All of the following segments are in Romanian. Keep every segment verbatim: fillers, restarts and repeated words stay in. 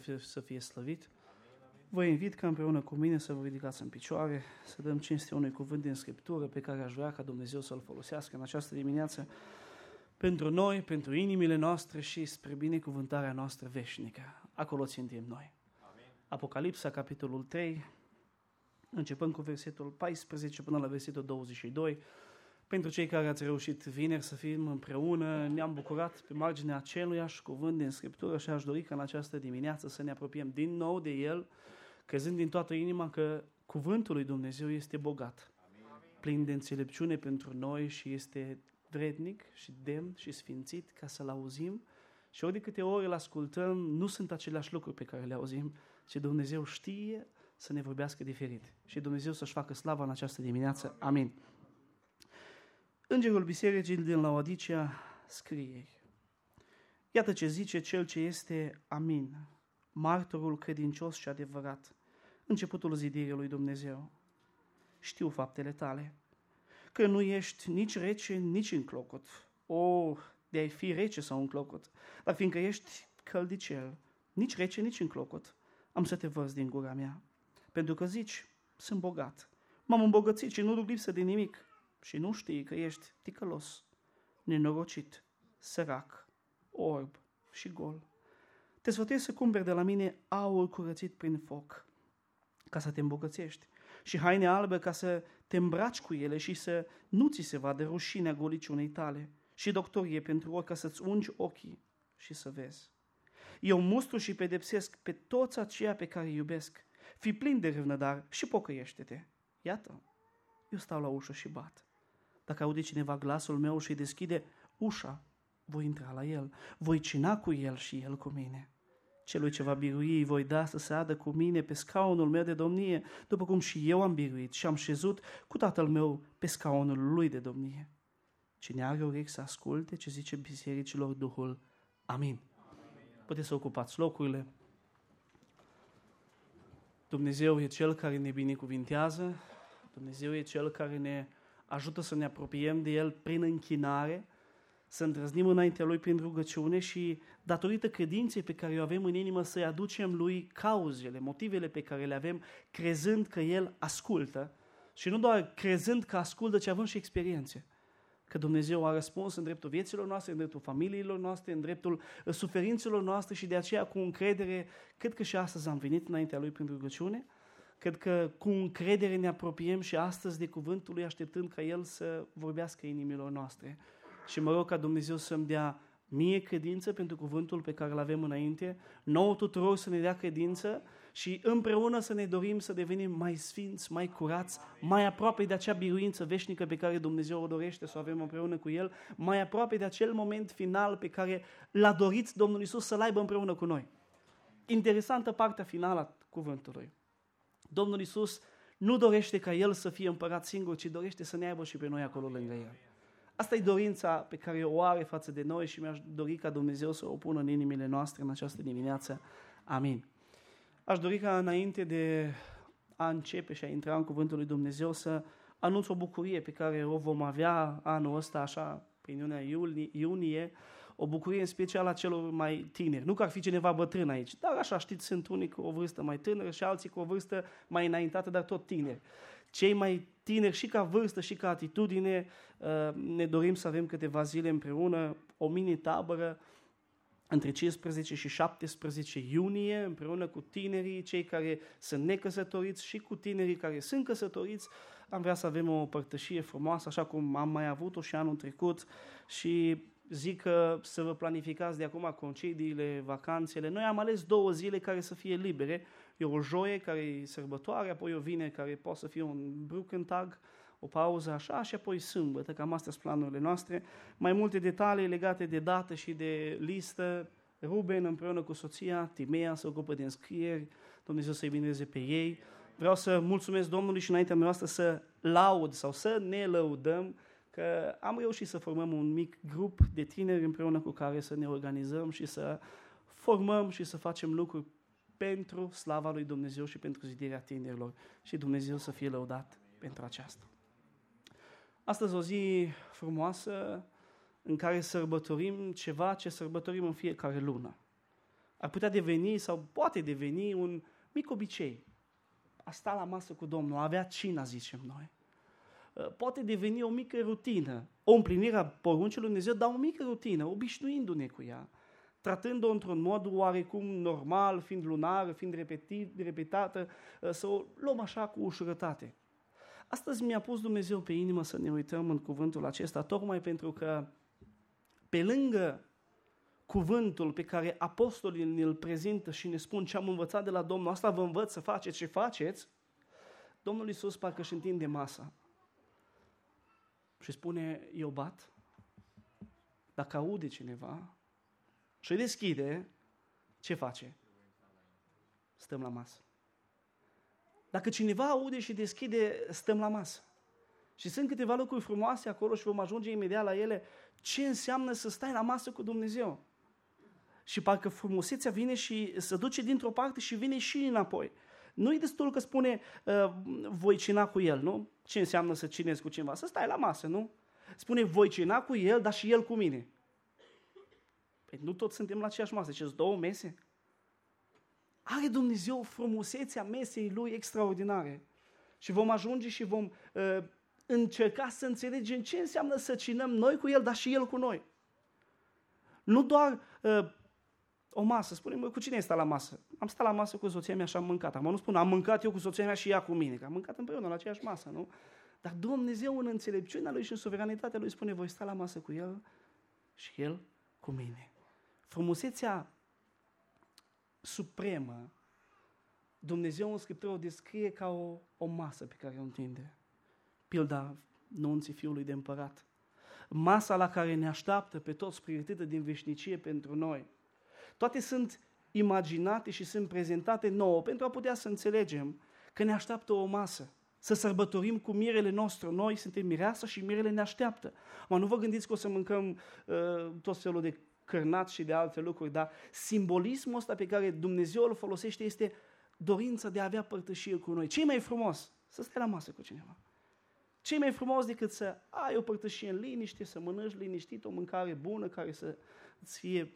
să fie slăvit. Vă invit ca împreună cu mine să vă ridicați în picioare, să dăm cinste unui cuvânt din Scriptură pe care aș vrea ca Dumnezeu să-l folosească în această dimineață pentru noi, pentru inimile noastre și spre binecuvântarea noastră veșnică. Acolo țintim noi. Amin. Apocalipsa, capitolul trei, începând cu versetul paisprezece până la versetul douăzeci și doi. Pentru cei care ați reușit vineri să fim împreună, ne-am bucurat pe marginea aceluiași cuvânt din Scriptură și aș dori ca în această dimineață să ne apropiem din nou de el, crezând din toată inima că cuvântul lui Dumnezeu este bogat, Amin. Plin de înțelepciune pentru noi și este vrednic și demn și sfințit ca să-l auzim. Și ori de câte ori îl ascultăm, nu sunt aceleași lucruri pe care le auzim, ci Dumnezeu știe să ne vorbească diferit. Și Dumnezeu să-și facă slava în această dimineață. Amin. Îngerul bisericii din Laodicea scrie: iată ce zice cel ce este Amin, martorul credincios și adevărat, începutul zidirii lui Dumnezeu. Știu faptele tale, că nu ești nici rece, nici înclocot. O, de-ai fi rece sau înclocot, dar fiindcă ești căldicel, nici rece, nici înclocot, am să te vărs din gura mea. Pentru că zici, sunt bogat, m-am îmbogățit și nu duc lipsă de nimic. Și nu știi că ești ticălos, nenorocit, sărac, orb și gol. Te sfătuiesc să cumperi de la mine aur curățit prin foc, ca să te îmbogățești, și haine albe ca să te îmbraci cu ele și să nu ți se vadă rușinea goliciunei tale, și doctorie pentru ochi ca să-ți ungi ochii și să vezi. Eu mustru și pedepsesc pe toți aceia pe care îi iubesc. Fii plin de râvnă, dar și pocăiește-te. Iată, eu stau la ușă și bat. Dacă aude cineva glasul meu și deschide ușa, voi intra la el, voi cina cu el și el cu mine. Celui ce va birui voi da să se adă cu mine pe scaunul meu de domnie, după cum și eu am biruit și am șezut cu Tatăl meu pe scaunul lui de domnie. Cine are urechi să asculte ce zice bisericilor Duhul. Amin. Puteți să ocupați locurile. Dumnezeu e Cel care ne binecuvintează, Dumnezeu e Cel care ne ajută să ne apropiem de El prin închinare, să îndrăznim înaintea Lui prin rugăciune și, datorită credinței pe care o avem în inimă, să-i aducem Lui cauzele, motivele pe care le avem, crezând că El ascultă și nu doar crezând că ascultă, ci având și experiențe. Că Dumnezeu a răspuns în dreptul vieților noastre, în dreptul familiilor noastre, în dreptul suferințelor noastre și de aceea cu încredere, cred că și astăzi am venit înaintea Lui prin rugăciune. Cred că cu încredere ne apropiem și astăzi de cuvântul Lui, așteptând ca El să vorbească inimilor noastre. Și mă rog ca Dumnezeu să-mi dea mie credință pentru cuvântul pe care îl avem înainte, nouă tuturor să ne dea credință și împreună să ne dorim să devenim mai sfinți, mai curați, mai aproape de acea biruință veșnică pe care Dumnezeu o dorește să o avem împreună cu El, mai aproape de acel moment final pe care l-a dorit Domnul Iisus să-l aibă împreună cu noi. Interesantă partea finală a cuvântului. Domnul Iisus nu dorește ca El să fie împărat singur, ci dorește să ne aibă și pe noi acolo lângă El. Asta e dorința pe care o are față de noi și mi-aș dori ca Dumnezeu să o pună în inimile noastre în această dimineață. Amin. Aș dori ca înainte de a începe și a intra în cuvântul lui Dumnezeu să anunț o bucurie pe care o vom avea anul ăsta, așa, prin luna iunie, o bucurie în special a celor mai tineri. Nu că ar fi cineva bătrân aici, dar așa știți, sunt unii cu o vârstă mai tânără și alții cu o vârstă mai înaintată, dar tot tineri. Cei mai tineri și ca vârstă și ca atitudine ne dorim să avem câteva zile împreună, o mini-tabără între cincisprezece și șaptesprezece iunie, împreună cu tinerii, cei care sunt necăsătoriți și cu tinerii care sunt căsătoriți. Am vrea să avem o părtășie frumoasă, așa cum am mai avut-o și anul trecut și zic că să vă planificați de acum concediile, vacanțele. Noi am ales două zile care să fie libere. E o joie care e sărbătoare, apoi o vineri care poate să fie un Brückentag, o pauză așa, și apoi sâmbătă, cam astea sunt planurile noastre. Mai multe detalii legate de dată și de listă. Ruben împreună cu soția, Timea, se ocupă de înscrieri, Dumnezeu să-i bineze pe ei. Vreau să mulțumesc Domnului și înaintea noastră să laud sau să ne lăudăm că am reușit să formăm un mic grup de tineri împreună cu care să ne organizăm și să formăm și să facem lucruri pentru slava lui Dumnezeu și pentru zidirea tinerilor. Și Dumnezeu să fie lăudat pentru aceasta. Astăzi o zi frumoasă în care sărbătorim ceva ce sărbătorim în fiecare lună. ar putea deveni sau poate deveni un mic obicei. A sta la masă cu Domnul, a avea cina, zicem noi. Poate deveni o mică rutină, o împlinire a poruncilor lui Dumnezeu, dar o mică rutină, obișnuindu-ne cu ea, tratând-o într-un mod oarecum normal, fiind lunară, fiind repetit, repetată, să o luăm așa cu ușurătate. Astăzi mi-a pus Dumnezeu pe inimă să ne uităm în cuvântul acesta, tocmai pentru că pe lângă cuvântul pe care apostolii ne-l prezintă și ne spun ce am învățat de la Domnul, asta vă învăț să faceți ce faceți, Domnul Iisus parcă își întinde masa și spune, eu bat, dacă aude cineva și deschide, ce face? Stăm la masă. Dacă cineva aude și deschide, stăm la masă. Și sunt câteva lucruri frumoase acolo și vom ajunge imediat la ele, ce înseamnă să stai la masă cu Dumnezeu. Și parcă frumusețea vine și se duce dintr-o parte și vine și înapoi. Nu-i destul că spune, uh, voi cina cu el, nu? Ce înseamnă să cinezi cu cineva? Să stai la masă, nu? Spune, voi cina cu el, dar și el cu mine. Păi nu toți suntem la aceeași masă, ce-s două mese? Are Dumnezeu frumusețea mesei Lui extraordinare. Și vom ajunge și vom uh, încerca să înțelegem ce înseamnă să cinăm noi cu El, dar și El cu noi. Nu doar uh, o masă. Spune-mă, cu cine ai stat la masă? Am stat la masă cu soția mea și am mâncat. Acum nu spun, am mâncat eu cu soția mea și ea cu mine, că am mâncat împreună la aceeași masă, nu? Dar Dumnezeu în înțelepciunea Lui și în suveranitatea Lui spune, voi sta la masă cu El și El cu mine. Frumusețea supremă, Dumnezeu în Scriptură o descrie ca o, o masă pe care o întinde. Pilda nunții Fiului de Împărat. Masa la care ne așteaptă pe toți pregătită din veșnicie pentru noi. Toate sunt imaginate și sunt prezentate nouă pentru a putea să înțelegem că ne așteaptă o masă. Să sărbătorim cu mirele nostru. Noi suntem mireasa și mirele ne așteaptă. Mă, nu vă gândiți că o să mâncăm uh, tot felul de cărnați și de alte lucruri, dar simbolismul ăsta pe care Dumnezeu îl folosește este dorința de a avea părtășie cu noi. Ce-i mai frumos? Să stai la masă cu cineva. Ce-i mai frumos decât să ai o părtășie în liniște, să mănânci liniștit, o mâncare bună care să îți fie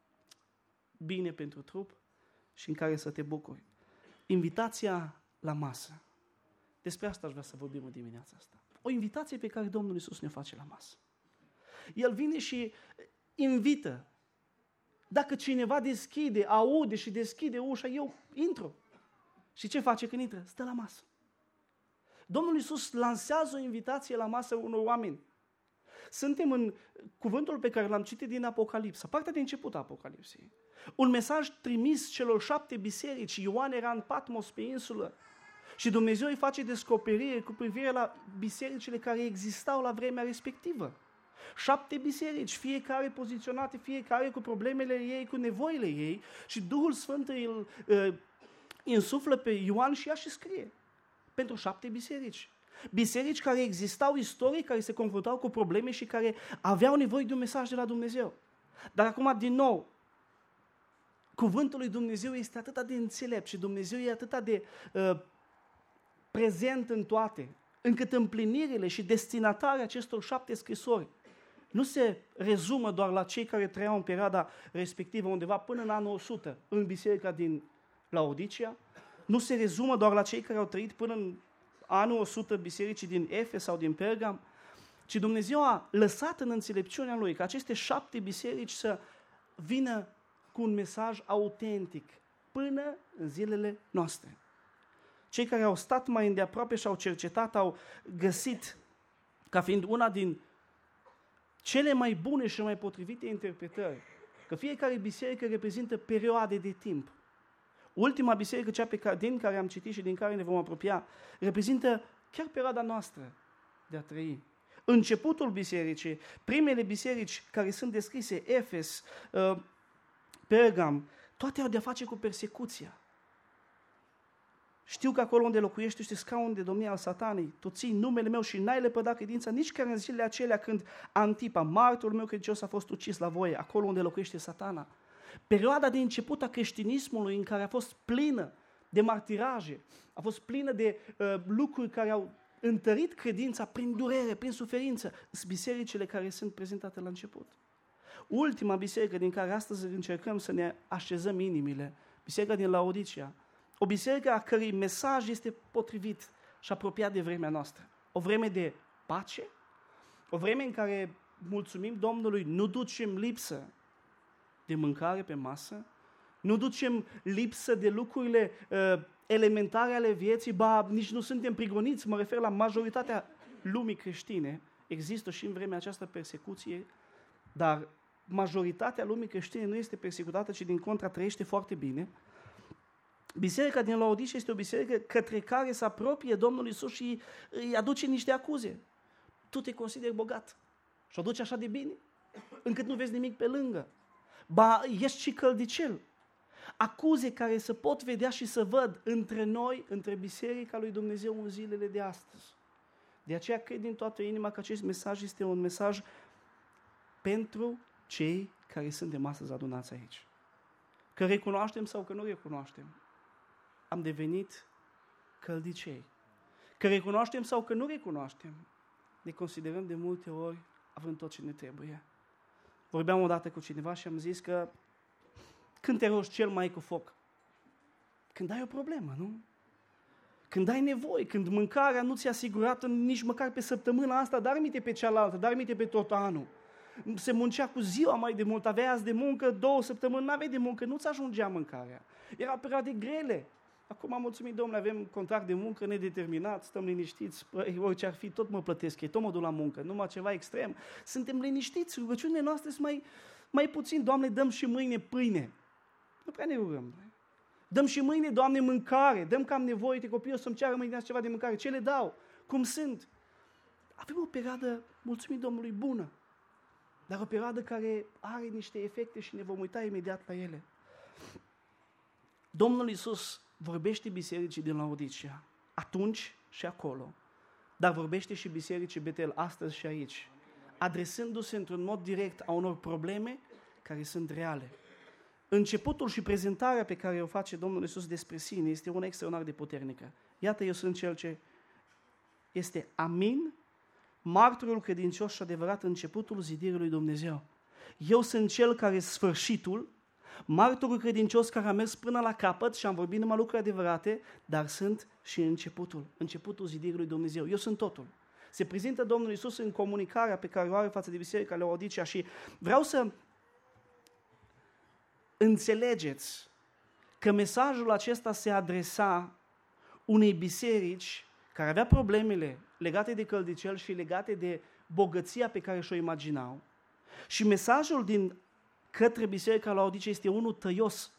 bine pentru trup și în care să te bucuri. Invitația la masă. Despre asta aș vrea să vorbim în dimineața asta. O invitație pe care Domnul Iisus ne face la masă. El vine și invită. Dacă cineva deschide, aude și deschide ușa, eu intru. Și ce face când intră? Stă la masă. Domnul Iisus lansează o invitație la masă unor oameni. Suntem în cuvântul pe care l-am citit din Apocalipsa, partea de început a Apocalipsei. Un mesaj trimis celor șapte biserici. Ioan era în Patmos pe insulă și Dumnezeu îi face descoperire cu privire la bisericile care existau la vremea respectivă. Șapte biserici, fiecare poziționate, fiecare cu problemele ei, cu nevoile ei și Duhul Sfânt îl uh, insuflă pe Ioan și ea și scrie. Pentru șapte biserici. Biserici care existau istoric, care se confruntau cu probleme și care aveau nevoie de un mesaj de la Dumnezeu. Dar acum, din nou, cuvântul lui Dumnezeu este atât de înțelept și Dumnezeu e atât de uh, prezent în toate, încât împlinirile și destinatarea acestor șapte scrisori nu se rezumă doar la cei care trăiau în perioada respectivă, undeva până în anul o sută, în biserica din Laodicea, nu se rezumă doar la cei care au trăit până în anul o sută bisericii din Efes sau din Pergam, ci Dumnezeu a lăsat în înțelepciunea Lui ca aceste șapte biserici să vină cu un mesaj autentic până în zilele noastre. Cei care au stat mai îndeaproape și au cercetat au găsit ca fiind una din cele mai bune și mai potrivite interpretări, că fiecare biserică reprezintă perioade de timp. Ultima biserică, cea pe care, din care am citit și din care ne vom apropia, reprezintă chiar perioada noastră de a trăi. Începutul bisericii, primele biserici care sunt descrise, Efes, uh, Pergam, toate au de-a face cu persecuția. Știu că acolo unde locuiește este scaun de domnie al satanei, tu ții numele meu și n-ai lepădat credința nici chiar în zilele acelea când Antipa, martorul meu credincios, a fost ucis la voie, acolo unde locuiește satana. Perioada de început a creștinismului în care a fost plină de martiraje, a fost plină de uh, lucruri care au întărit credința prin durere, prin suferință, sunt bisericile care sunt prezentate la început. ultima biserică din care astăzi încercăm să ne așezăm inimile, biserica din Laodicea, o biserică a cărei mesaj este potrivit și apropiat de vremea noastră. O vreme de pace, o vreme în care mulțumim Domnului, nu ducem lipsă de mâncare pe masă, nu ducem lipsă de lucrurile uh, elementare ale vieții, ba nici nu suntem prigoniți, mă refer la majoritatea lumii creștine. Există și în vremea aceasta persecuție, dar majoritatea lumii creștine nu este persecutată, ci din contra trăiește foarte bine. Biserica din Laodicea este o biserică către care se apropie Domnul Iisus și îi aduce niște acuze. Tu te consideri bogat și o duci așa de bine, încât nu vezi nimic pe lângă. Ba, ești și căldicel. Acuze care se pot vedea și să văd între noi, între Biserica lui Dumnezeu în zilele de astăzi. De aceea cred din toată inima că acest mesaj este un mesaj pentru cei care suntem astăzi adunați aici. Că recunoaștem sau că nu recunoaștem, am devenit căldicei. Că recunoaștem sau că nu recunoaștem, ne considerăm de multe ori având tot ce ne trebuie. Vorbeam odată cu cineva și am zis că când te rogi cel mai cu foc? Când ai o problemă, nu? Când ai nevoie, când mâncarea nu ți-a asigurat nici măcar pe săptămâna asta, dar mi-te pe cealaltă, dar mi-te pe tot anul. Se muncea cu ziua mai de mult, aveai azi de muncă, două săptămâni, n-aveai de muncă, nu-ți ajungea mâncarea. Erau perioade grele. Acum am mulțumit, Domnule, avem contract de muncă nedeterminat, stăm liniștiți, păi, orice ar fi, tot mă plătesc, ei, tot mă duc la muncă, numai ceva extrem. Suntem liniștiți, rugăciunile noastre sunt mai, mai puțin. Doamne, dăm și mâine pâine. Nu prea ne rugăm. Dăm și mâine, Doamne, mâncare, dăm că am nevoie, uite, copiii o să-mi ceară mâine ceva de mâncare, ce le dau? Cum sunt? Avem o perioadă, mulțumim Domnului, bună, dar o perioadă care are niște efecte și ne vom uita imediat la ele. Domnul Iisus vorbește bisericii din Laodicea, atunci și acolo, dar vorbește și bisericii Betel astăzi și aici, adresându-se într-un mod direct a unor probleme care sunt reale. Începutul și prezentarea pe care o face Domnul Iisus despre sine este una extraordinar de puternică. Iată, eu sunt cel ce este amin, martorul credincios și adevărat, începutul zidirii lui Dumnezeu. Eu sunt cel care e sfârșitul, martorul credincios care a mers până la capăt și am vorbit numai lucruri adevărate, dar sunt și începutul, începutul zidirii lui Dumnezeu. Eu sunt totul. Se prezintă Domnul Iisus în comunicarea pe care o are față de Biserica Laodicea și vreau să înțelegeți că mesajul acesta se adresa unei biserici care avea problemele legate de căldicel și legate de bogăția pe care și-o imaginau. Și mesajul din către Biserica Laodicea este unul tăios.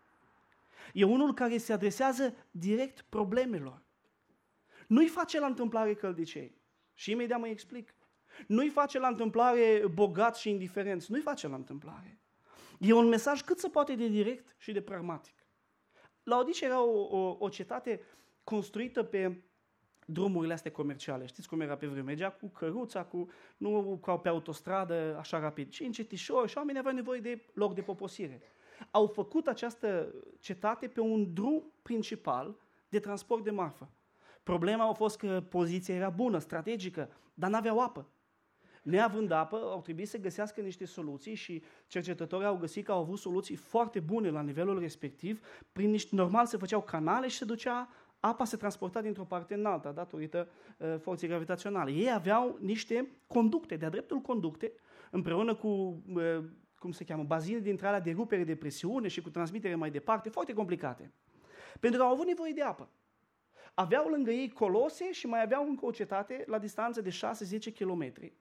E unul care se adresează direct problemelor. Nu-i face la întâmplare căldicei. Și imediat mă explic. Nu-i face la întâmplare bogați și indiferenți. Nu-i face la întâmplare. E un mesaj cât se poate de direct și de pragmatic. Laodicea era o, o, o cetate construită pe drumurile astea comerciale. Știți cum era pe vreme? Mergea cu căruța, cu, nu ca pe autostradă așa rapid, ci încetișor și oamenii aveau nevoie de loc de poposire. Au făcut această cetate pe un drum principal de transport de marfă. Problema a fost că poziția era bună, strategică, dar n-aveau apă. Neavând apă, au trebuit să găsească niște soluții și cercetătorii au găsit că au avut soluții foarte bune la nivelul respectiv. Prin niște, normal se făceau canale și se ducea, apa se transporta dintr-o parte în alta, datorită uh, forței gravitaționale. Ei aveau niște conducte, de-a dreptul conducte, împreună cu, uh, cum se cheamă, bazine dintre alea de rupere de presiune și cu transmitere mai departe, foarte complicate. Pentru că au avut nevoie de apă. Aveau lângă ei Colose și mai aveau încă o cetate la distanță de șase-zece kilometri.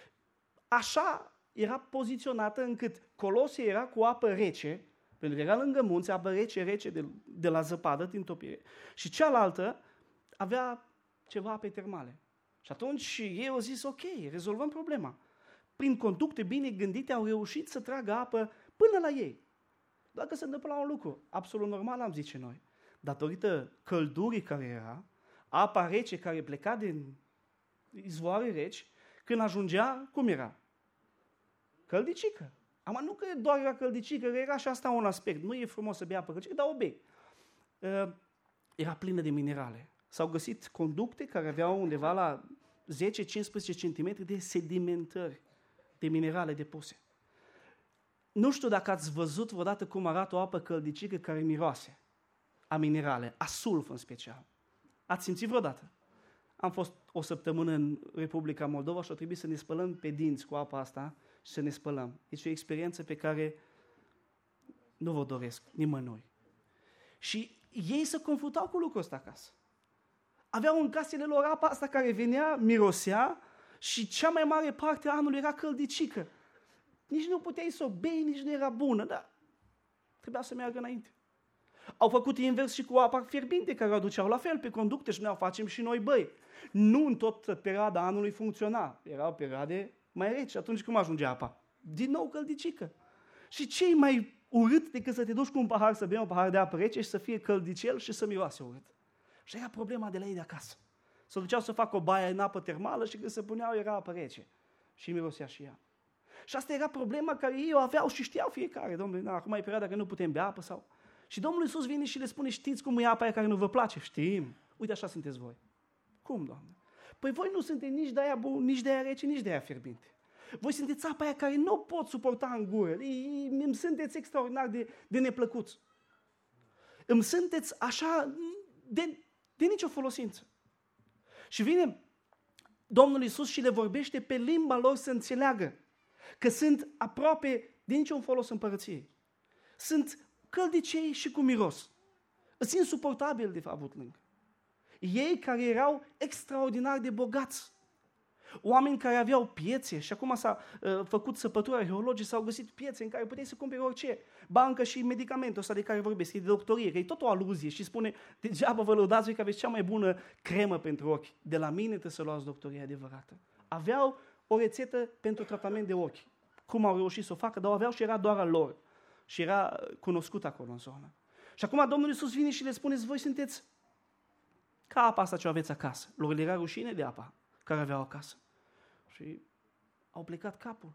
Așa era poziționată încât Colose era cu apă rece, pentru că era lângă munți, apă rece, rece de, de la zăpadă, din topire. Și cealaltă avea ceva ape termale. Și atunci ei au zis, ok, rezolvăm problema. Prin conducte bine gândite au reușit să tragă apă până la ei. Doar că se întâmplă un lucru, absolut normal am zice noi. Datorită căldurii care era, apa rece care pleca din izvoare reci, când ajungea, cum era? Căldicică. Ama nu că doar era căldicică, că era și asta un aspect. Nu e frumos să bea apă căldicică, dar o bei. Uh, era plină de minerale. S-au găsit conducte care aveau undeva la zece-cincisprezece centimetri de sedimentări, de minerale depuse. Nu știu dacă ați văzut vreodată cum arată o apă căldicică care miroase a minerale, a sulf în special. Ați simțit vreodată? Am fost o săptămână în Republica Moldova și a trebuit să ne spălăm pe dinți cu apa asta și să ne spălăm. Este o experiență pe care nu vă doresc nimănui. Și ei se confruntau cu lucrul ăsta acasă. Aveau în casele lor apa asta care venea, mirosea și cea mai mare parte a anului era căldicică. Nici nu puteai să o bei, nici nu era bună, dar trebuia să meargă înainte. Au făcut invers și cu apa fierbinte care o aduceau la fel pe conducte și noi o facem și noi băi. Nu în tot perioada anului funcționa. Erau perioade mai reci. Atunci cum ajunge apa? Din nou căldicică. Și ce-i mai urât decât să te duci cu un pahar să bei un pahar de apă rece și să fie căldicel și să miroase urât? Și era problema de la ei de acasă. Se duceau să facă o baie în apă termală și când se puneau era apă rece. Și mirosea și ea. Și asta era problema care ei o aveau și știau fiecare. Domnule, na, acum e perioada că nu putem bea apă sau... Și Domnul Iisus vine și le spune, știți cum e apa aia care nu vă place? Știm. Uite, așa sunteți voi. Cum, Doamne? Păi voi nu sunteți nici de aia bun, nici de aia rece, nici de aia fierbinte. Voi sunteți apa aia care nu pot suporta în gură. Îmi sunteți extraordinar de, de neplăcuți. Îmi sunteți așa de, de nicio folosință. Și vine Domnul Iisus și le vorbește pe limba lor să înțeleagă că sunt aproape de niciun folos împărăției. Sunt căldicei și cu miros. Sunt insuportabil de avut lângă. Ei care erau extraordinar de bogați. Oameni care aveau piețe și acum s-a uh, făcut săpătură, arheologii s-au găsit piețe în care puteai să cumperi orice. Bancă și medicamentul ăsta de care vorbesc, e de doctorie, că e tot o aluzie și spune, degeaba vă lăudați voi că aveți cea mai bună cremă pentru ochi. De la mine trebuie să luați doctoria adevărată. Aveau o rețetă pentru tratament de ochi. Cum au reușit să o facă, dar o aveau și era doar al lor. Și era cunoscut acolo în zonă. Și acum Domnul Iisus vine și le spune, voi sunteți ca apa asta ce o aveți acasă. Lor le era rușine de apa care aveau acasă. Și au plecat capul.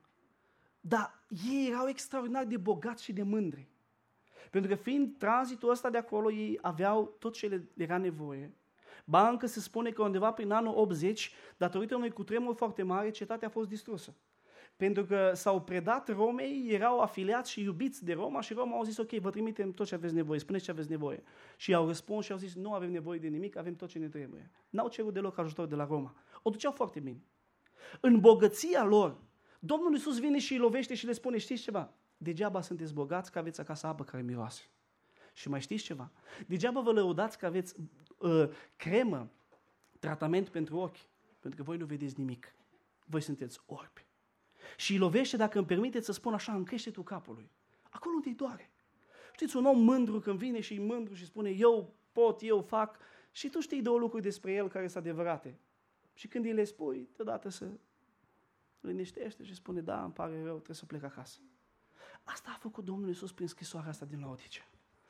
Dar ei erau extraordinar de bogați și de mândri. Pentru că fiind tranzitul ăsta de acolo, ei aveau tot ce le era nevoie. Ba încă se spune că undeva prin anul optzeci, datorită unui cutremur foarte mare, cetatea a fost distrusă. Pentru că s-au predat Romei, erau afiliați și iubiți de Roma și Roma au zis, ok, vă trimitem tot ce aveți nevoie, spuneți ce aveți nevoie. Și au răspuns și au zis, nu avem nevoie de nimic, avem tot ce ne trebuie. N-au cerut deloc ajutor de la Roma. O duceau foarte bine. În bogăția lor, Domnul Iisus vine și îi lovește și le spune, știți ceva? Degeaba sunteți bogați că aveți acasă apă care miroase. Și mai știți ceva? Degeaba vă lăudați că aveți uh, cremă, tratament pentru ochi, pentru că voi nu vedeți nimic. Voi sunteți orbi. Și îi lovește, dacă îmi permiteți să spun așa, în creștetul capului. Acolo unde îi doare. Știți, un om mândru când vine și e mândru și spune, eu pot, eu fac, și tu știi două lucruri despre el care sunt adevărate. Și când îi le spui, deodată se liniștește și spune, da, îmi pare rău, trebuie să plec acasă. Asta a făcut Domnul Iisus prin scrisoarea asta din Laodicea.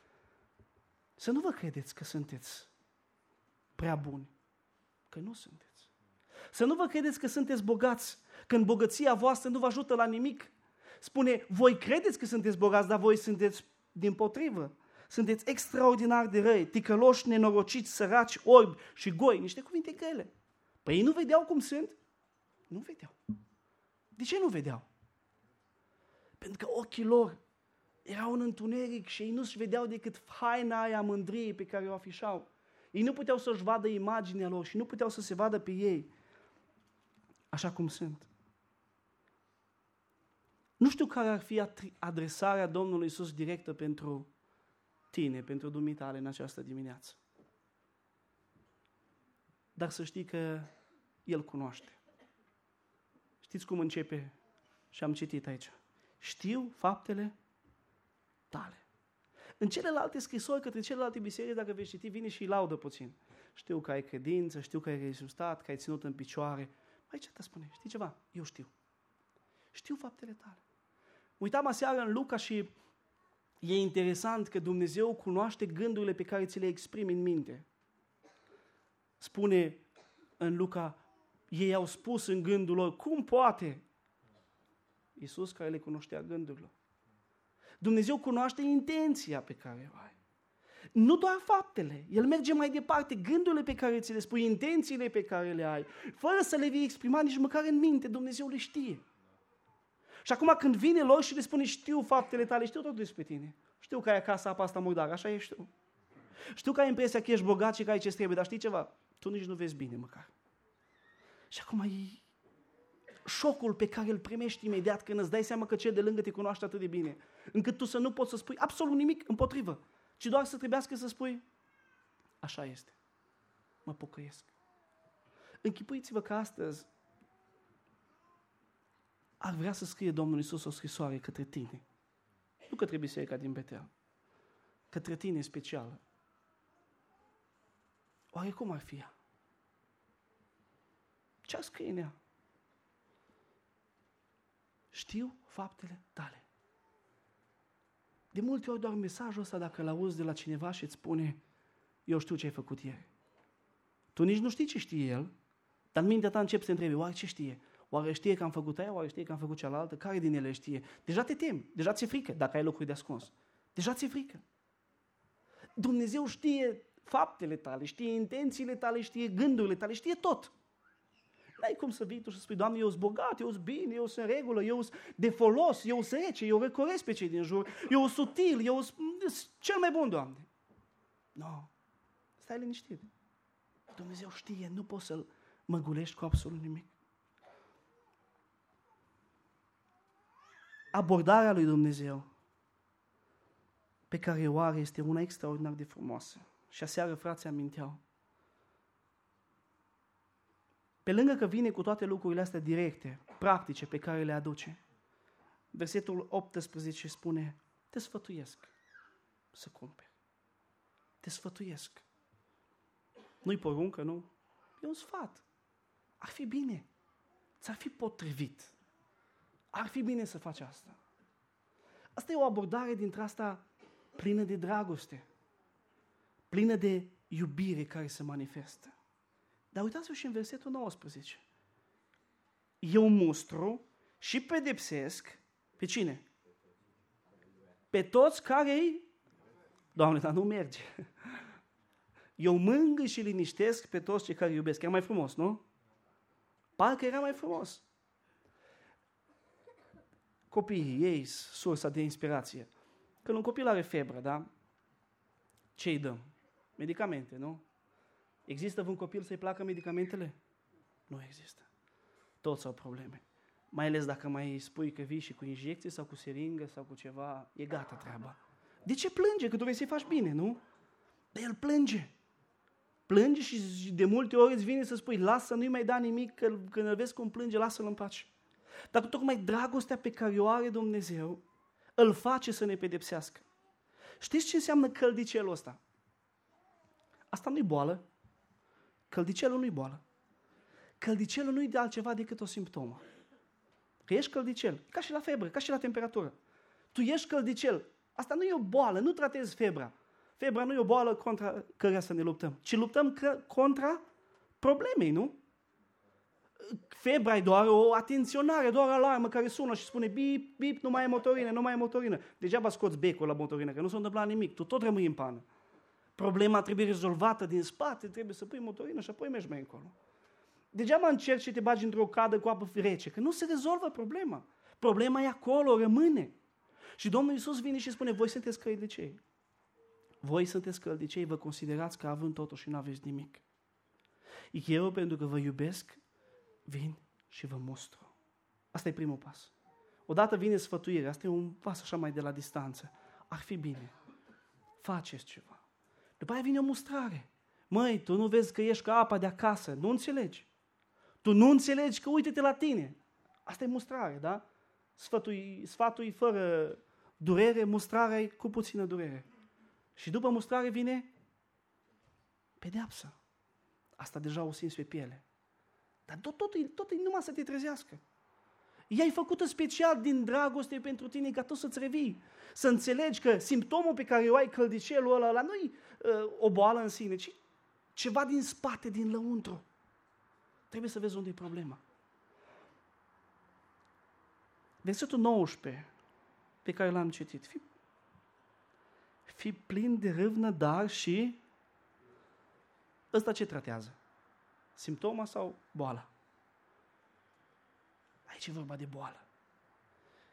Să nu vă credeți că sunteți prea buni, că nu sunteți. Să nu vă credeți că sunteți bogați, când bogăția voastră nu vă ajută la nimic. Spune, voi credeți că sunteți bogați, dar voi sunteți dimpotrivă. Sunteți extraordinar de răi, ticăloși, nenorociți, săraci, orbi și goi, niște cuvinte grele. Păi ei nu vedeau cum sunt? Nu vedeau. De ce nu vedeau? Pentru că ochii lor erau în întuneric și ei nu-și vedeau decât haina aia mândriei pe care o afișau. Ei nu puteau să-și vadă imaginea lor și nu puteau să se vadă pe ei așa cum sunt. Nu știu care ar fi adresarea Domnului Iisus directă pentru tine, pentru dumitale în această dimineață. Dar să știi că El cunoaște. Știți cum începe? Și am citit aici. Știu faptele tale. În celelalte scrisori către celelalte biserici, dacă veți citi, vine și îi laudă puțin. Știu că ai credință, știu că ai rezistat, că ai ținut în picioare. Aici te spune, știi ceva? Eu știu. Știu faptele tale. Uitam aseară în Luca și e interesant că Dumnezeu cunoaște gândurile pe care ți le exprimi în minte. Spune în Luca, ei au spus în gândul lor, cum poate? Iisus care le cunoștea gândurile. Dumnezeu cunoaște intenția pe care o ai. Nu doar faptele. El merge mai departe, gândurile pe care ți le spui, intențiile pe care le ai, fără să le vei exprima nici măcar în minte, Dumnezeu le știe. Și acum când vine lor și le spune, știu faptele tale, știu tot despre tine. Știu că ai acasă apa asta murdară, așa ești tu. Știu că ai impresia că ești bogat și că ai ce trebuie, dar știi ceva? Tu nici nu vezi bine măcar. Și acum e șocul pe care îl primești imediat când îți dai seama că cel de lângă te cunoaște atât de bine, încât tu să nu poți să spui absolut nimic împotrivă, ci doar să trebuiască să spui, așa este, mă pocăiesc. Închipuiți-vă că astăzi ar vrea să scrie Domnul Iisus o scrisoare către tine, nu către biserica din Betel, către tine specială. Oare cum ar fi ea? Ce ar scrie în ea? Știu faptele tale. De multe ori doar mesajul ăsta, dacă l-auzi de la cineva și îți spune, eu știu ce ai făcut ieri. Tu nici nu știi ce știe el, dar în mintea ta începi să te întrebi, oare ce știe? Oare știe că am făcut aia? Oare știe că am făcut cealaltă? Care din ele știe? Deja te temi, deja ți-e frică dacă ai lucruri de ascuns. Deja ți-e frică. Dumnezeu știe faptele tale, știe intențiile tale, știe gândurile tale, știe tot. N-ai cum să vii tu și să spui, Doamne, eu sunt bogat, eu sunt bine, eu sunt în regulă, eu sunt de folos, eu sunt rece, eu răcoresc pe cei din jur, eu sunt util, eu sunt cel mai bun, Doamne. Nu. No. Stai liniștit. Dumnezeu știe, nu poți să-L măgulești cu absolut nimic. Abordarea lui Dumnezeu pe care o are este una extraordinar de frumoasă. Și aseară frații aminteau. Pe lângă că vine cu toate lucrurile astea directe, practice, pe care le aduce, versetul optsprezece spune, te sfătuiesc să cumperi. Te sfătuiesc. Nu-i poruncă, nu? E un sfat. Ar fi bine. Ți-ar fi potrivit. Ar fi bine să faci asta. Asta e o abordare dintre asta plină de dragoste, plină de iubire care se manifestă. Dar uitați-vă și în versetul nouăsprezece. Eu mustru și pedepsesc pe cine? Pe toți care îi... Doamne, dar nu merge. Eu mângâi și liniștesc pe toți cei care iubesc. Era mai frumos, nu? Parcă era mai frumos. Copiii, ei sursa de inspirație. Când un copil are febră, da? Ce îi dăm? Medicamente, nu? Există vreun copil să-i placă medicamentele? Nu există. Toți au probleme. Mai ales dacă mai spui că vii și cu injecție sau cu seringă sau cu ceva, e gata treaba. De ce plânge? Că tu vrei să-i faci bine, nu? Dar el plânge. Plânge și de multe ori îți vine să spui, lasă, nu-i mai da nimic, că când îl vezi cum plânge, lasă-l în pace. Dar tocmai dragostea pe care o are Dumnezeu îl face să ne pedepsească. Știți ce înseamnă căldicelul ăsta? Asta nu-i boală. Căldicelul nu-i boală. Căldicelul nu-i de altceva decât o simptomă. Că ești căldicel, ca și la febră, ca și la temperatură. Tu ești căldicel. Asta nu e o boală, nu tratezi febra. Febra nu e o boală contra căreia să ne luptăm, ci luptăm contra problemei, nu? Febra e doar o atenționare, doar o alarmă care sună și spune bip, bip, nu mai e motorină, nu mai e motorină. Degeaba scoți becul la motorină, că nu s-a întâmplat nimic, tu tot rămâi în pană. Problema trebuie rezolvată din spate, trebuie să pui motorină și apoi mergi mai încolo. Degeaba încerci și te bagi într-o cadă cu apă rece, că nu se rezolvă problema. Problema e acolo, rămâne. Și Domnul Iisus vine și spune, voi sunteți căldicei. Voi sunteți căldicei, vă considerați că având totul și nu aveți nimic. Eu, pentru că vă iubesc, vin și vă mustru. Asta e primul pas. Odată vine sfătuirea, asta e un pas așa mai de la distanță. Ar fi bine. Faceți ceva. După aia vine o mustrare. Măi, tu nu vezi că ești ca apa de acasă, nu înțelegi. Tu nu înțelegi că uite-te la tine. Asta e mustrare, da? Sfătul, sfatul e fără durere, mustrarea e cu puțină durere. Și după mustrare vine pedeapsa. Asta deja o simți pe piele. Dar tot, tot, tot e numai să te trezească. I-ai făcut special din dragoste pentru tine ca tu să-ți revii. Să înțelegi că simptomul pe care o ai, căldicelul ăla, ăla nu e uh, o boală în sine, ci ceva din spate, din lăuntru. Trebuie să vezi unde e problema. Versetul nouăsprezece, pe care l-am citit. Fii, fii plin de râvnă, dar și ăsta ce tratează? Simptoma sau boala? Aici e vorba de boală.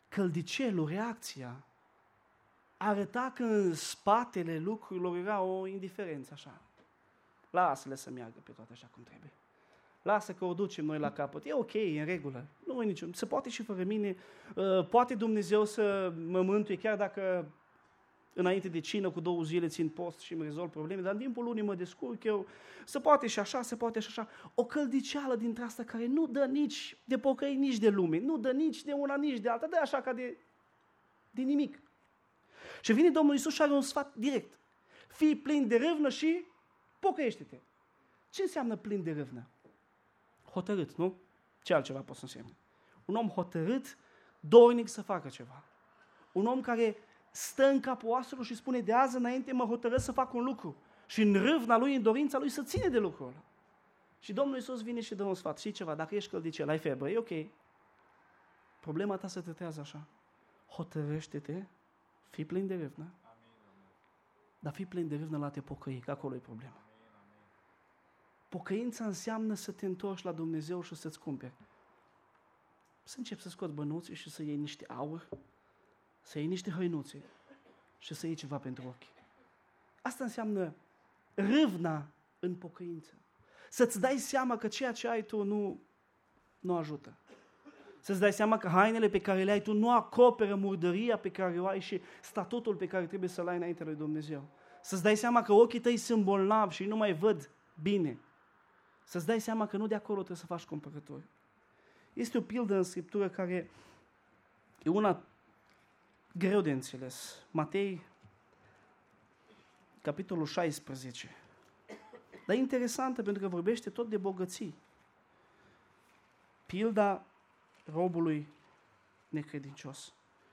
căldicelul, reacția, arăta că în spatele lucrurilor era o indiferență așa. Lasă-le să meargă pe toate așa cum trebuie. Lasă că o ducem noi la capăt. E ok, e în regulă. Nu e niciun. Se poate și fără mine. Uh, poate Dumnezeu să mă mântuie, chiar dacă înainte de cină cu două zile țin post și îmi rezolv probleme, dar în timpul lunii mă descurc eu. Se poate și așa, se poate și așa. O căldiceală dintre asta care nu dă nici de pocăi, nici de lume. Nu dă nici de una, nici de alta. Dă așa ca de, de nimic. Și vine Domnul Iisus și are un sfat direct. Fii plin de râvnă și pocăiește-te. Ce înseamnă plin de râvnă? Hotărât, nu? Ce altceva poate să însemne? Un om hotărât, dornic să facă ceva. Un om care stă în capul oaselor și spune de azi înainte mă hotărăsc să fac un lucru. Și în râvna lui, în dorința lui să ține de lucrul ăla. Și Domnul Iisus vine și dă un sfat. Știi ceva? Dacă ești căldicel, ai febră, e ok. Problema ta se tratează așa. Hotărăște-te, fii plin de râvnă. Dar fii plin de râvnă la te pocăi, că acolo e problema. Pocăința înseamnă să te întorci la Dumnezeu și să-ți cumperi. Să începi să scoți bănuții și să iei niște aur, să iei niște hăinuțe și să iei ceva pentru ochi. Asta înseamnă râvna în pocăință. Să-ți dai seama că ceea ce ai tu nu, nu ajută. Să-ți dai seama că hainele pe care le ai tu nu acoperă murdăria pe care o ai și statutul pe care trebuie să-l ai înainte lui Dumnezeu. Să-ți dai seama că ochii tăi sunt bolnavi și nu mai văd bine. Să-ți dai seama că nu de acolo trebuie să faci cumpărături. Este o pildă în Scriptură care e una greu de înțeles. Matei, capitolul șaisprezece. Dar e interesantă pentru că vorbește tot de bogății. Pilda robului necredincios.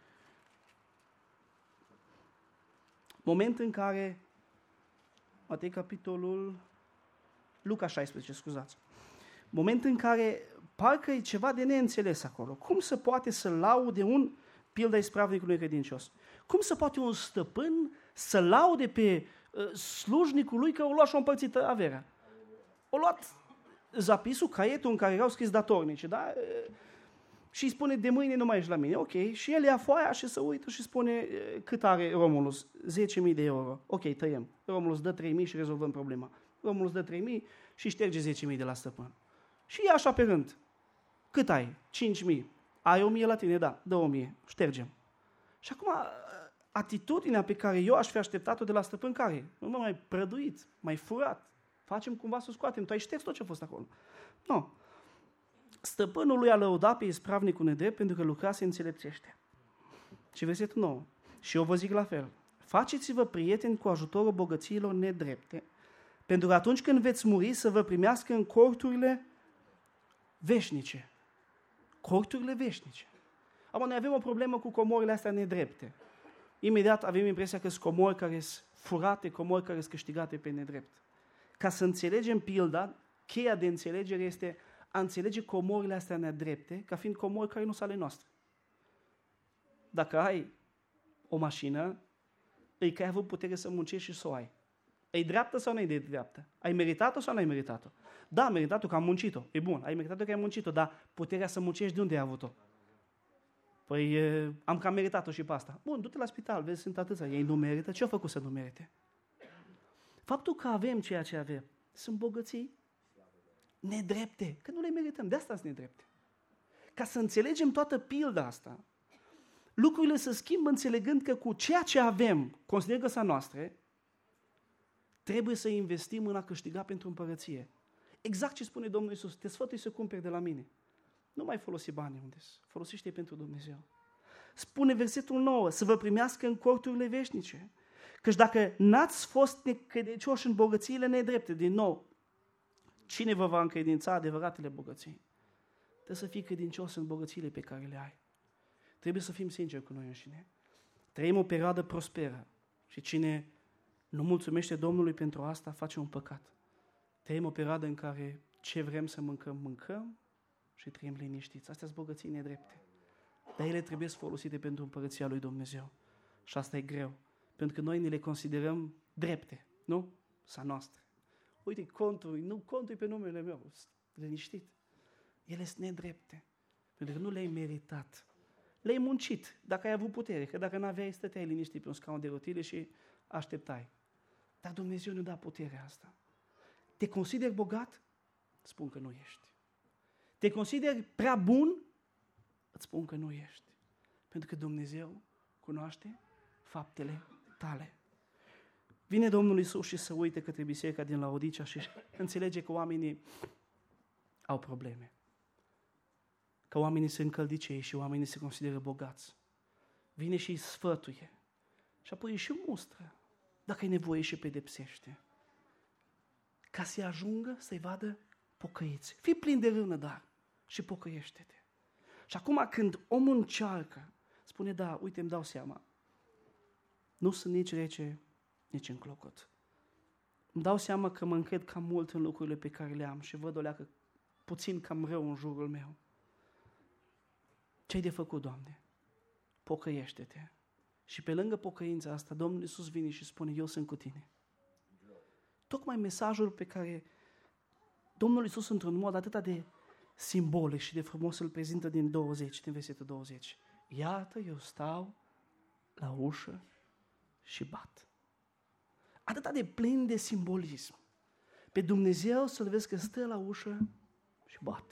Moment în care, Matei capitolul, Luca șaisprezece, scuzați. Moment în care parcă e ceva de neînțeles acolo. Cum se poate să laude un pilda ispravnicului necredincios? Cum se poate un stăpân să laude pe uh, slujnicul lui că o luat și o împărțită averea? O luat zapisul, caietul în care erau scris datornici, da? Și îi spune, de mâine nu mai ești la mine. Ok. Și el ia foaia și se uită și spune, cât are Romulus? zece mii de euro. Ok, tăiem. Romulus dă trei mii și rezolvăm problema. Romulus dă trei mii și șterge zece mii de la stăpân. Și ia așa pe rând. Cât ai? cinci mii. Ai o mie la tine? Da. Dă o mie. Ștergem. Și acum, atitudinea pe care eu aș fi așteptat-o de la stăpân, care? Nu mă mai prăduit, mai furat. Facem cumva să scoatem. Tu ai șters tot ce a fost acolo. Nu. No. Stăpânul lui a lăudat pe ispravnicul nedrept pentru că lucrase înțelepțește. Și versetul nouă. Și eu vă zic la fel. Faceți-vă prieteni cu ajutorul bogățiilor nedrepte, pentru că atunci când veți muri să vă primească în corturile veșnice. Corturile veșnice. Acum, noi avem o problemă cu comorile astea nedrepte. Imediat avem impresia că sunt comori care sunt furate, comori care sunt câștigate pe nedrept. Ca să înțelegem pilda, cheia de înțelegere este a înțelege comorile astea nedrepte ca fiind comori care nu sunt ale noastre. Dacă ai o mașină, e că ai avut putere să muncești și să o ai. E dreaptă sau nu e de dreaptă? Ai meritat-o sau nu ai meritat-o? Da, am meritat-o că am muncit-o. E bun, ai meritat-o că ai muncit-o, dar puterea să muncești de unde ai avut-o? Păi e, am cam meritat-o și pe asta. Bun, du-te la spital, vezi, sunt atâția. Ei nu merită. Ce au făcut să nu merite? Faptul că avem ceea ce avem sunt bogății nedrepte, că nu le merităm. De asta sunt nedrepte. Ca să înțelegem toată pilda asta, lucrurile se schimbă înțelegând că cu ceea ce avem, consider că sunt noastre, trebuie să investim în a câștiga pentru împărăție. Exact ce spune Domnul Iisus, te sfătui să cumperi de la mine. Nu mai folosi banii unde folosește-i pentru Dumnezeu. Spune versetul nouă, să vă primească în corturile veșnice. Căci dacă n-ați fost necredincioși în bogățiile nedrepte, din nou, cine vă va încredința adevăratele bogății? Trebuie să fii credincios în bogățiile pe care le ai. Trebuie să fim sinceri cu noi înșine. Trăim o perioadă prosperă și cine nu mulțumește Domnului pentru asta face un păcat. Trăim o perioadă în care ce vrem să mâncăm, mâncăm și trăim liniștiți. Astea sunt bogății nedrepte. Dar ele trebuie să folosite pentru împărăția lui Dumnezeu. Și asta e greu. Pentru că noi ne le considerăm drepte, nu? Sa noastră. Uite, contul, nu contul pe numele meu, liniștit. Ele sunt nedrepte, pentru că nu le-ai meritat. le-ai muncit, dacă ai avut putere, că dacă n-aveai, stăteai liniștit pe un scaun de rotile și așteptai. Dar Dumnezeu ne-a dat puterea asta. Te consideri bogat? Spun că nu ești. Te consideri prea bun? Îți spun că nu ești. Pentru că Dumnezeu cunoaște faptele tale. Vine Domnul Iisus și se uită către biserica din Laodicea și înțelege că oamenii au probleme. Că oamenii se încăldicei și oamenii se consideră bogați. Vine și îi sfătuie. Și apoi îi și mustră. Dacă ai nevoie și pedepsește. Ca să ajungă să-i vadă pocăiți. Fii plin de rână, dar și pocăiește-te. Și acum când omul încearcă, spune, da, uite, îmi dau seama. Nu sunt nici rece, nici înclocot. Îmi dau seama că mă încred cam mult în lucrurile pe care le am și văd o leacă puțin cam rău în jurul meu. Ce-ai de făcut, Doamne? Pocăiește-te. Și pe lângă pocăința asta, Domnul Iisus vine și spune, eu sunt cu tine. Tocmai mesajul pe care Domnul Iisus, într-un mod atât de simbolic și de frumos, îl prezintă din douăzeci, din versetul douăzeci. Iată, eu stau la ușă și bat. Atât de plin de simbolism. Pe Dumnezeu să-L vezi că stă la ușă și bate.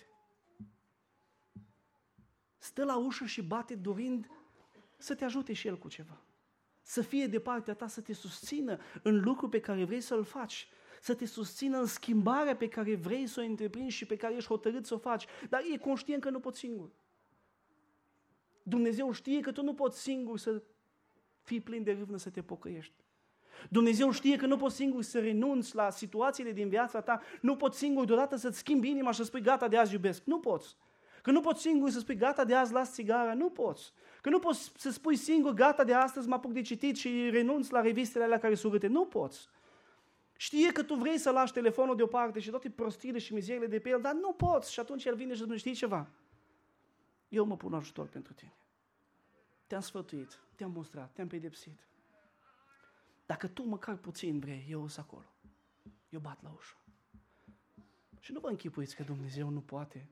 Stă la ușă și bate dorind să te ajute și El cu ceva. Să fie de partea ta, să te susțină în lucrul pe care vrei să-l faci. Să te susțină în schimbarea pe care vrei să o întreprinzi și pe care ești hotărât să o faci. Dar e conștient că nu poți singur. Dumnezeu știe că tu nu poți singur să fii plin de râvnă să te pocăiești. Dumnezeu știe că nu poți singur să renunți la situațiile din viața ta. Nu poți singur deodată să-ți schimbi inima și să spui gata, de azi iubesc. Nu poți. Că nu poți singur să spui gata, de azi las țigara. Nu poți. Că nu poți să spui singur gata, de astăzi mă apuc de citit și renunț la revistele alea care sunt urâte. Nu poți. Știe că tu vrei să lași telefonul deoparte și toate prostiile și mizeriile de pe el, dar nu poți. Și atunci el vine și spune, știi ceva? Eu mă pun ajutor pentru tine. Te-am sfătuit, te-am mostrat, te-am pedepsit. Dacă tu măcar puțin vrei, eu sunt acolo. Eu bat la ușă. Și nu vă închipuiți că Dumnezeu nu poate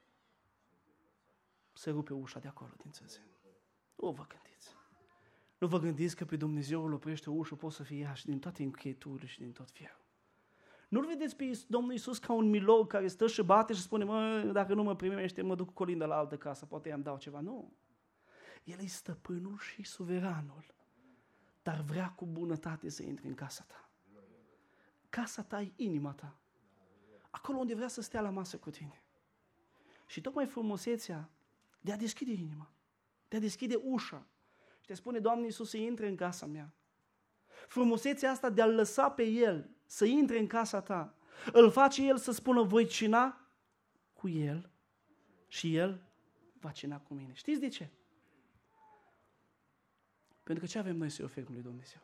să rupe ușa de acolo din țățe. Nu vă gândiți. Nu vă gândiți că pe Dumnezeu îl oprește o ușă, pot să fie ea și din toate încheieturile și din tot fierul. Nu-L vedeți pe Domnul Iisus ca un milog care stă și bate și spune, mă, dacă nu mă primește, mă duc cu colinda la altă casă, poate i-am dau ceva. Nu. El e stăpânul și suveranul, dar vrea cu bunătate să intre în casa ta. Casa ta e inima ta. Acolo unde vrea să stea la masă cu tine. Și tocmai frumusețea de a deschide inima, de a deschide ușa și te spune, Doamne Iisus, să intre în casa mea. Frumusețea asta de a-L lăsa pe El să intre în casa ta, îl face El să spună, voi cina cu El și El va cina cu mine. Știți de ce? Pentru că ce avem noi să-i oferim lui Dumnezeu?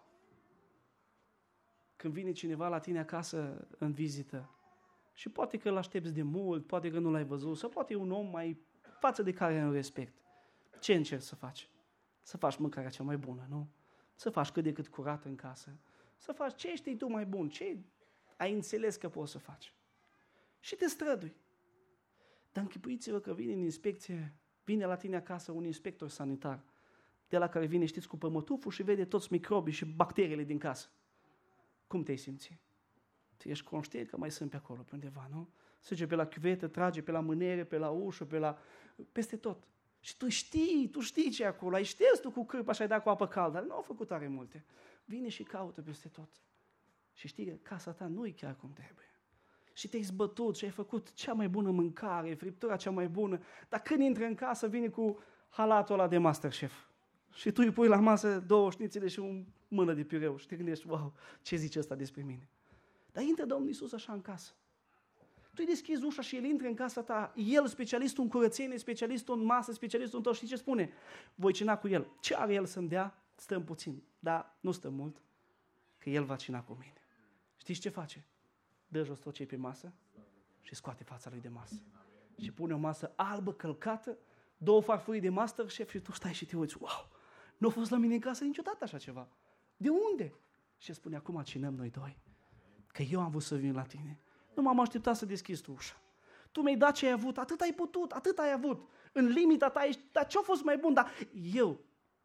Când vine cineva la tine acasă în vizită și poate că îl aștepți de mult, poate că nu l-ai văzut, sau poate e un om mai față de care ai un respect. Ce încerci să faci? Să faci mâncarea cea mai bună, nu? Să faci cât de cât curată în casă. Să faci ce știi tu mai bun, ce ai înțeles că poți să faci. Și te strădui. Dar închipuiți-vă că vine în inspecție, vine la tine acasă un inspector sanitar, de la care vine, știți, cu pămătuful și vede toți microbii și bacteriile din casă. Cum te-ai simți? Tu ești conștient că mai sunt pe acolo, pe undeva, nu? Se duce pe la chiuvetă, trage pe la mânere, pe la ușă, pe la... peste tot. Și tu știi, tu știi ce e acolo, ai șters tu cu cârpa și ai dat cu apă caldă, dar nu au făcut tare multe. Vine și caută peste tot. Și știi că casa ta nu e chiar cum trebuie. Și te-ai zbătut și ai făcut cea mai bună mâncare, friptura cea mai bună, dar când intră în casă, vine cu halatul ăla de Masterchef. Și tu îi pui la masă două șnițele și o mână de pireu și te gândești, wow, ce zice ăsta despre mine? Dar intră Domnul Iisus așa în casă. Tu îi deschizi ușa și El intră în casa ta, El, specialistul în curățenie, specialistul în masă, specialistul în tot, știi ce spune? Voi cina cu El. Ce are El să-mi dea? Stăm puțin, dar nu stăm mult, că El va cina cu mine. Știți ce face? Dă jos tot ce e pe masă și scoate fața Lui de masă. Și pune o masă albă, călcată, două farfurii de Masterchef și tu stai și te uiți, wow, nu a fost la mine în casă niciodată așa ceva. De unde? Și spune, acum cinăm noi doi, că eu am vrut să vin la tine. Nu m-am așteptat să deschizi tu ușa. Tu mi-ai dat ce ai avut, atât ai putut, atât ai avut. În limita ta ești, dar ce-a fost mai bun? Dar eu,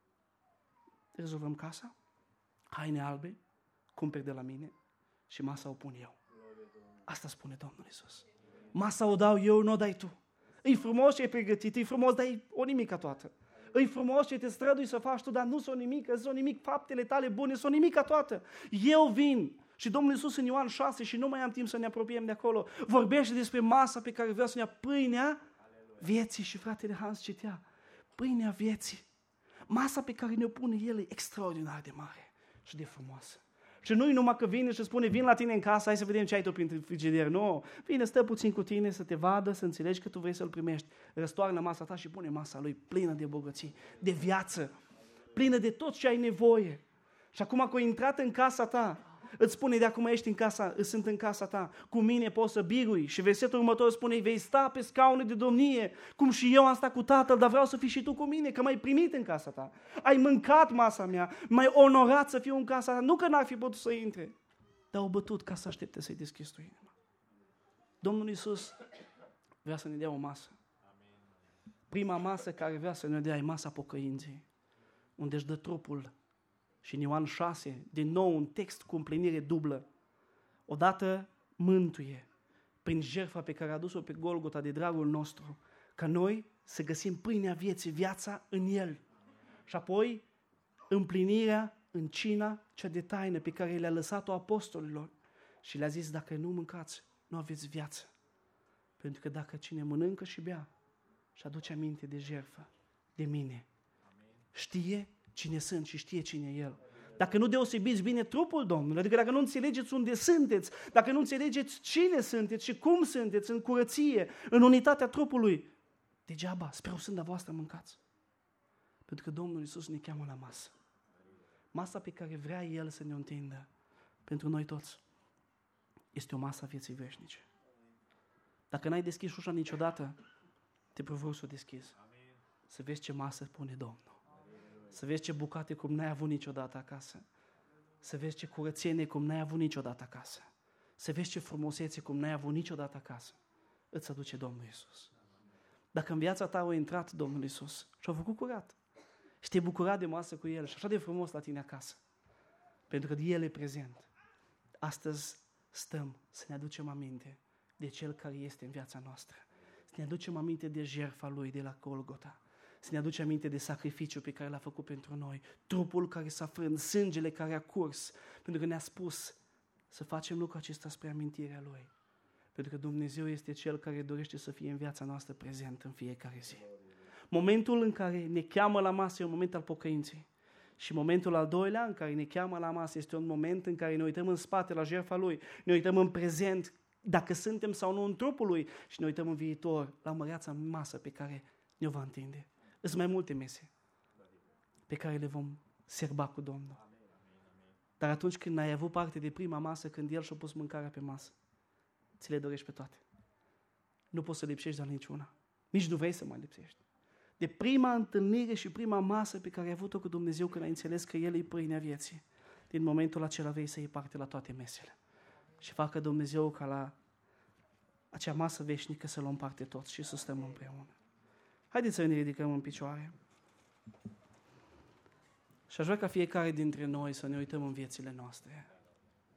rezolvăm casa, haine albe, cumperi de la mine și masa o pun eu. Asta spune Domnul Iisus. Masa o dau eu, nu o dai tu. E frumos ce ai pregătit, e frumos, dar e o nimică toată. E frumos ce te strădui să faci tu, dar nu sunt nimic, sunt nimic, faptele tale bune sunt nimica toată. Eu vin. Și Domnul Iisus în Ioan șase, și nu mai am timp să ne apropiem de acolo, vorbește despre masa pe care vrea să ne ia pâinea vieții. Și fratele Hans citea, pâinea vieții. Masa pe care ne-o pune El e extraordinar de mare și de frumoasă. Și nu-i numai că vine și spune, vin la tine în casă, hai să vedem ce ai tu prin frigider. Nu, vine, stă puțin cu tine să te vadă, să înțelegi că tu vrei să-L primești. Răstoarnă masa ta și pune masa Lui plină de bogății, de viață, plină de tot ce ai nevoie. Și acum că ai intrat în casa ta, îți spune, de acum ești în casa, sunt în casa ta, cu mine poți să birui. Și versetul următor spune, vei sta pe scaune de domnie, cum și eu am stat cu Tatăl, dar vreau să fii și tu cu mine, că m-ai primit în casa ta. Ai mâncat masa mea, m-ai onorat să fiu în casa ta, nu că n-ar fi putut să intre, dar au bătut ca să aștepte să-i deschizi tu inima. Domnul Iisus vrea să ne dea o masă. Prima masă care vrea să ne dea e masa pocăinței, unde își dă trupul. Și în Ioan șase, din nou un text cu împlinire dublă. Odată mântuie prin jertfa pe care a adus-o pe Golgota de dragul nostru, ca noi să găsim pâinea vieții, viața în El. Și apoi împlinirea în cina cea de taină pe care le-a lăsat-o apostolilor și le-a zis, dacă nu mâncați, nu aveți viață. Pentru că dacă cine mănâncă și bea și aduce aminte de jertfă, de mine, știe cine sunt și știe cine e El. Dacă nu deosebiți bine trupul Domnului, adică dacă nu înțelegeți unde sunteți, dacă nu înțelegeți cine sunteți și cum sunteți în curăție, în unitatea trupului, degeaba, spre o sânda voastră mâncați. Pentru că Domnul Iisus ne cheamă la masă. Masa pe care vrea El să ne o întindă pentru noi toți este o masă a vieții veșnice. Dacă n-ai deschis ușa niciodată, te provoc să o deschizi. Să vezi ce masă pune Domnul. Să vezi ce bucate cum n-ai avut niciodată acasă. Să vezi ce curățenie cum n-ai avut niciodată acasă. Să vezi ce frumusețe cum n-ai avut niciodată acasă. Îți aduce Domnul Iisus. Dacă în viața ta a intrat Domnul Iisus și a făcut curat și te-ai bucurat de masă cu El și așa de frumos la tine acasă, pentru că El e prezent, astăzi stăm să ne aducem aminte de Cel care este în viața noastră. Să ne aducem aminte de jertfa Lui de la Golgota. Să ne aducem aminte de sacrificiul pe care l-a făcut pentru noi, trupul care s-a frânt, sângele care a curs, pentru că ne-a spus să facem lucrul acesta spre amintirea Lui. Pentru că Dumnezeu este Cel care dorește să fie în viața noastră prezent în fiecare zi. Momentul în care ne cheamă la masă e un moment al pocăinței. Și momentul al doilea în care ne cheamă la masă este un moment în care ne uităm în spate la jertfa Lui, ne uităm în prezent, dacă suntem sau nu în trupul Lui și ne uităm în viitor la măreața masă pe care ne-o va întinde. Sunt mai multe mese pe care le vom serba cu Domnul. Dar atunci când ai avut parte de prima masă, când El și-a pus mâncarea pe masă, ți le dorești pe toate. Nu poți să lipsești de la niciuna. Nici nu vrei să mai lipsești. De prima întâlnire și prima masă pe care ai avut-o cu Dumnezeu când ai înțeles că El e pâinea vieții, din momentul acela vrei să iei parte la toate mesele. Și facă Dumnezeu ca la acea masă veșnică să luăm parte toți și să stăm împreună. Haideți să ne ridicăm în picioare. Și aș vrea ca fiecare dintre noi să ne uităm în viețile noastre.